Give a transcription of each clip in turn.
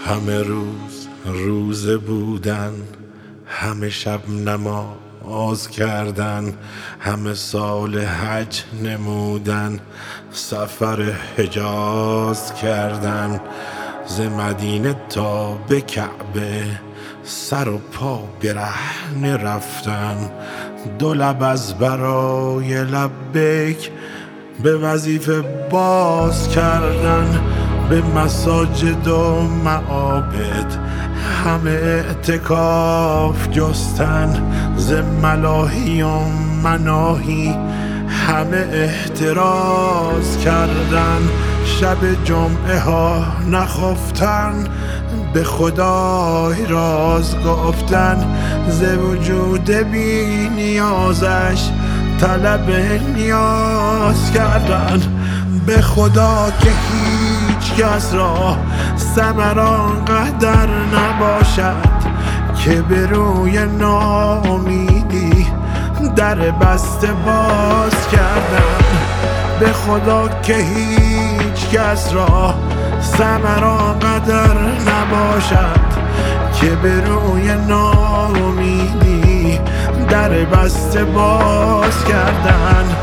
همه روز روزه بودن، همه شب نماز کردن، همه سال حج نمودن، سفر حجاز کردن، ز مدینه تا به کعبه سر و پا برهنه رفتن، دو لب از برای لبیک به وظیفه باز کردن، به مساجد و معابد همه اعتکاف جستن، ز ملاهی و مناهی همه احتراز کردن، شب جمعه ها نخفتن، به خدای راز گفتن، ز وجود بی نیازش طلب نیاز کردن، به خدا که هیچ کس را ثمر آنقدر نباشد که به روی ناامیدی در بسته باز کردن، به خدا که هیچ کس را ثمر آنقدر نباشد که به روی ناامیدی در بسته باز کردن.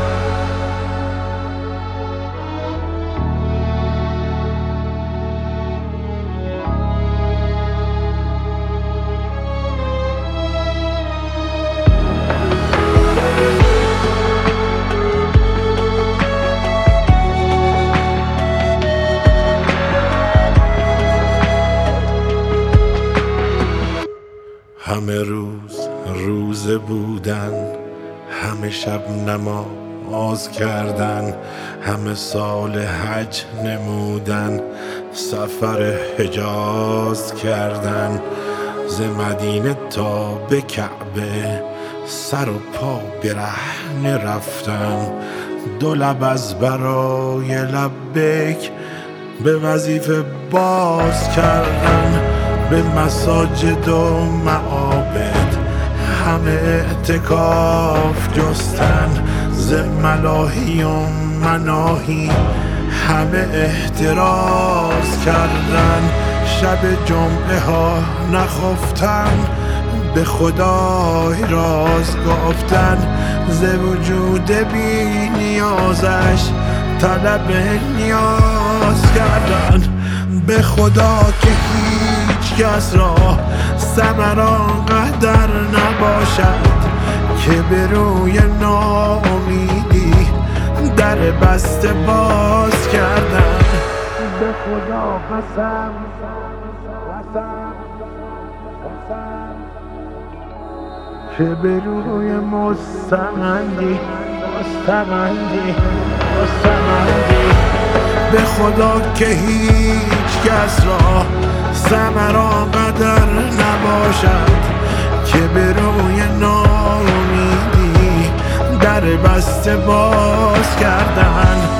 همه روز روزه بودن، همه شب نماز کردن، همه سال حج نمودن، سفر حجاز کردن، ز مدینه تا به کعبه سر و پا برهنه رفتن، دو لب از برای لبیک به وظیفه باز کردن، به مساجد و معابد همه اعتکاف جستن، ز ملاهی و مناهی همه احتراز کردن، شب جمعه ها نخفتن، به خدای راز گفتن، ز وجود بی نیازش طلب نیاز کردن، به خدا که هیچ کس را ثمر آنقدر نباشد که به روی ناامیدی در بسته باز کردن، به خدا قسم که به روی مستمندی به خدا که هیچ کس را ثمر آنقدر نباشد که به روی ناامیدی در بسته باز کردن.